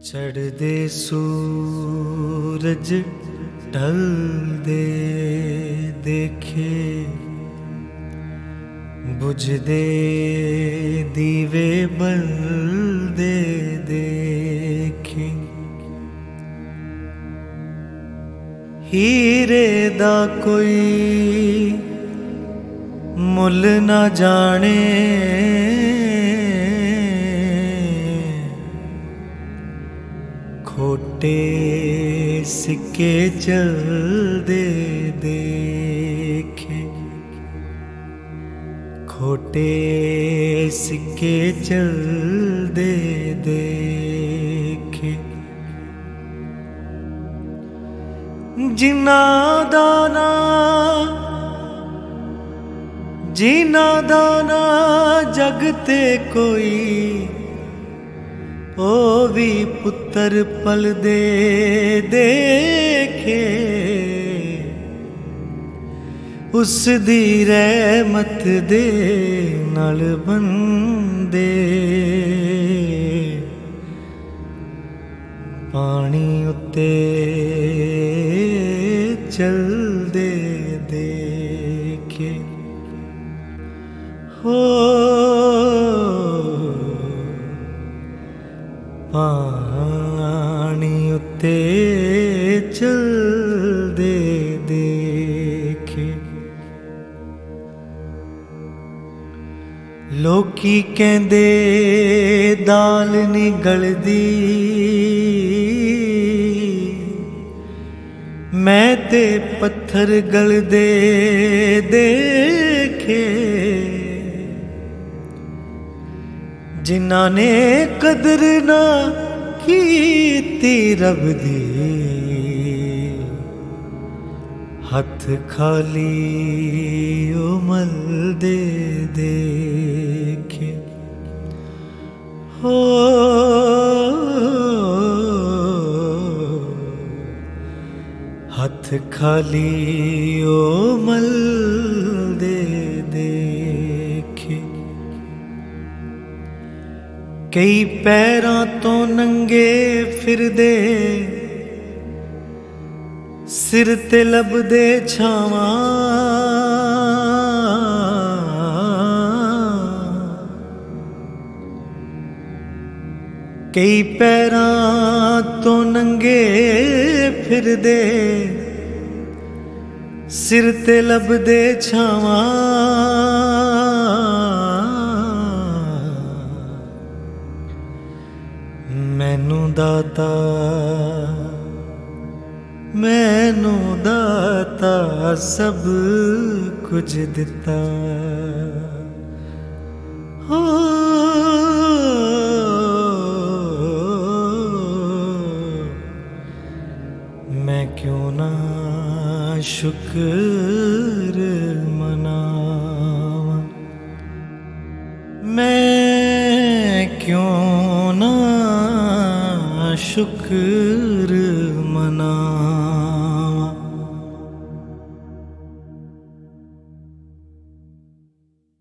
चढ़दे सूरज ढलदे देखे, बुझदे दीवे बलदे देखे। हीरे दा कोई मुल ना जाने, खोटे सिक्के चलदे देखे। खोटे सिक्के चलदे देखे। जिन्ना दाना जग ते कोई, ओ भी पुत्र पलदे देखे। उस दी रहमत दे नाल बंदे, पानी उत्ते चलदे देखे। हो पानी उत्ते चलदे देखे। लोकी कहंदे दाल नहीं गलदी, मैं ते पत्थर गलदे देखे। जिन्हां ने कदर ना कीती रब दी, हथ खाली ओ मलदे देखे। हो हथ खाली ओ मलदे देखे। कई पैरां तो नंगे फिरदे, सिर ते लभदे छावां। कई पैरां तो नंगे फिरदे, सिर ते लभदे छावां। मैनू दाता सब कुछ दिता। हो मैं क्यों ना शुक्र मनावा, मैं क्यों ना शुक्र